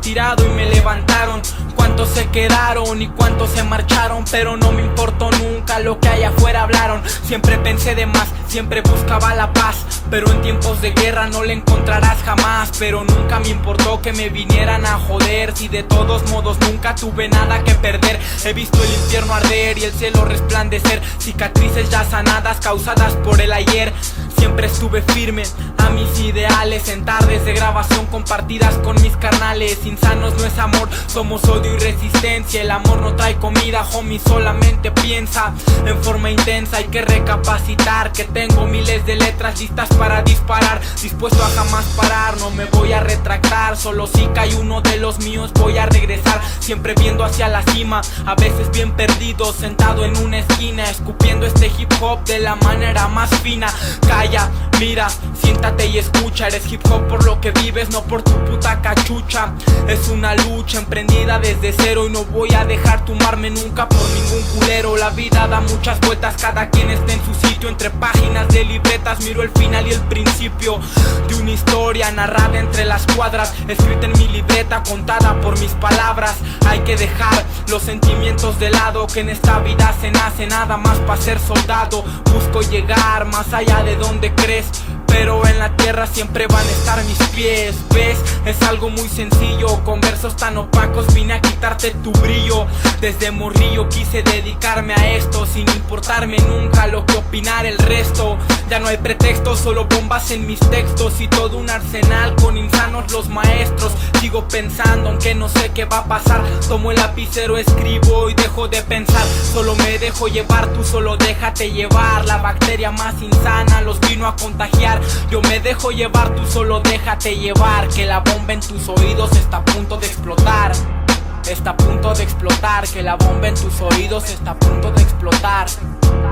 tirado y me levantaron. Cuántos se quedaron y cuántos se marcharon, pero no me importó nunca lo que allá afuera hablaron. Siempre pensé de más, siempre buscaba la paz, pero en tiempos de guerra no la encontrarás jamás. Pero nunca me importó que me vinieran a joder, si de todos modos nunca tuve nada que perder. He visto el infierno arder y el cielo resplandecer, cicatrices ya sanadas causadas por el ayer. Siempre estuve firme a mis ideales, en tardes de grabación compartidas con mis carnales. Insanos no es amor, somos odio y resistencia. El amor no trae comida, homie, solamente piensa en forma intensa. Hay que recapacitar que tengo miles de letras listas para disparar, dispuesto a jamás parar, no me voy a retractar. Solo si cae uno de los míos voy a regresar, siempre viendo hacia la cima, a veces bien perdido, sentado en una esquina, escupiendo este hip hop de la manera más fina. Calla, mira, siéntate y escucha. Eres hip hop por lo que vives, no por tu puta cachucha. Es una lucha emprendida desde cero y no voy a dejar tumbarme nunca por ningún culero. La vida da muchas vueltas, cada quien está en su sitio. Entre páginas de libretas miro el final y el principio de una historia narrada entre las cuadras, escrita en mi libreta, contada por mis palabras. Hay que dejar los sentimientos de lado, que en esta vida se nace nada más para ser soldado. Busco llegar más allá de donde crees, pero en la tierra siempre van a estar mis pies. ¿Ves? Es algo muy sencillo, con versos tan opacos vine a quitarte tu brillo. Desde morrillo quise dedicarme a esto, sin importarme nunca lo que opinara el resto. Ya no hay pretextos, solo bombas en mis textos y todo un arsenal con insanos los maestros. Sigo pensando aunque no sé qué va a pasar, tomo el lapicero, escribo y dejo de pensar. Solo me dejo llevar, tú solo déjate llevar. La bacteria más insana los vino a contagiar. Yo me dejo llevar, tú solo déjate llevar. Que la bomba en tus oídos está a punto de explotar. Está a punto de explotar, que la bomba en tus oídos está a punto de explotar.